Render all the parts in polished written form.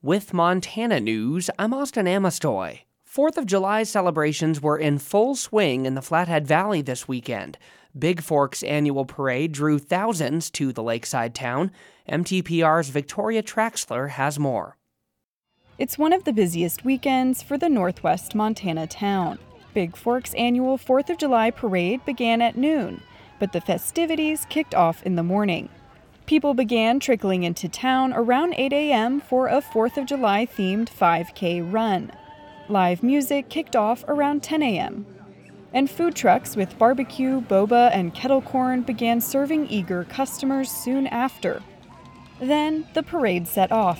With Montana News, I'm Austin Amestoy. 4th of July celebrations were in full swing in the Flathead Valley this weekend. Big Fork's annual parade drew thousands to the lakeside town. MTPR's Victoria Traxler has more. It's one of the busiest weekends for the Northwest Montana town. Big Fork's annual 4th of July parade began at noon, but the festivities kicked off in the morning. People began trickling into town around 8 a.m. for a 4th of July themed 5K run. Live music kicked off around 10 a.m. And food trucks with barbecue, boba, and kettle corn began serving eager customers soon after. Then the parade set off.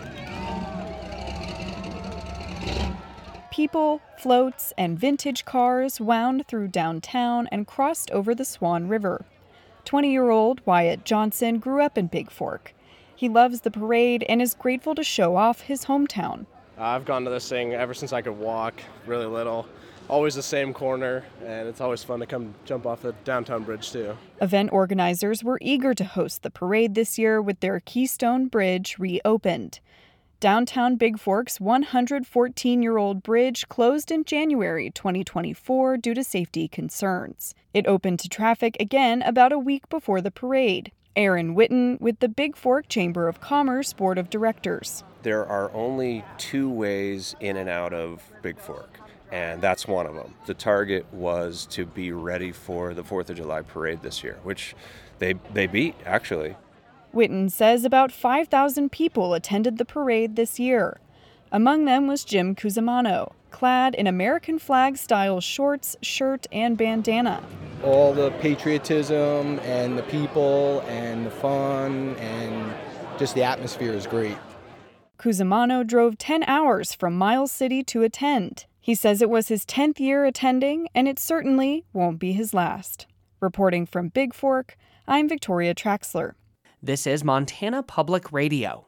People, floats, and vintage cars wound through downtown and crossed over the Swan River. 20-year-old Wyatt Johnson grew up in Big Fork. He loves the parade and is grateful to show off his hometown. I've gone to this thing ever since I could walk, really little. Always the same corner, and it's always fun to come jump off the downtown bridge, too. Event organizers were eager to host the parade this year with their Keystone Bridge reopened. Downtown Big Fork's 114-year-old bridge closed in January 2024 due to safety concerns. It opened to traffic again about a week before the parade. Aaron Witten with the Big Fork Chamber of Commerce Board of Directors. There are only 2 ways in and out of Big Fork, and that's one of them. The target was to be ready for the 4th of July parade this year, which they beat, actually. Witten says about 5,000 people attended the parade this year. Among them was Jim Cusimano, clad in American flag-style shorts, shirt, and bandana. All the patriotism and the people and the fun and just the atmosphere is great. Cusimano drove 10 hours from Miles City to attend. He says it was his 10th year attending, and it certainly won't be his last. Reporting from Big Fork, I'm Victoria Traxler. This is Montana Public Radio.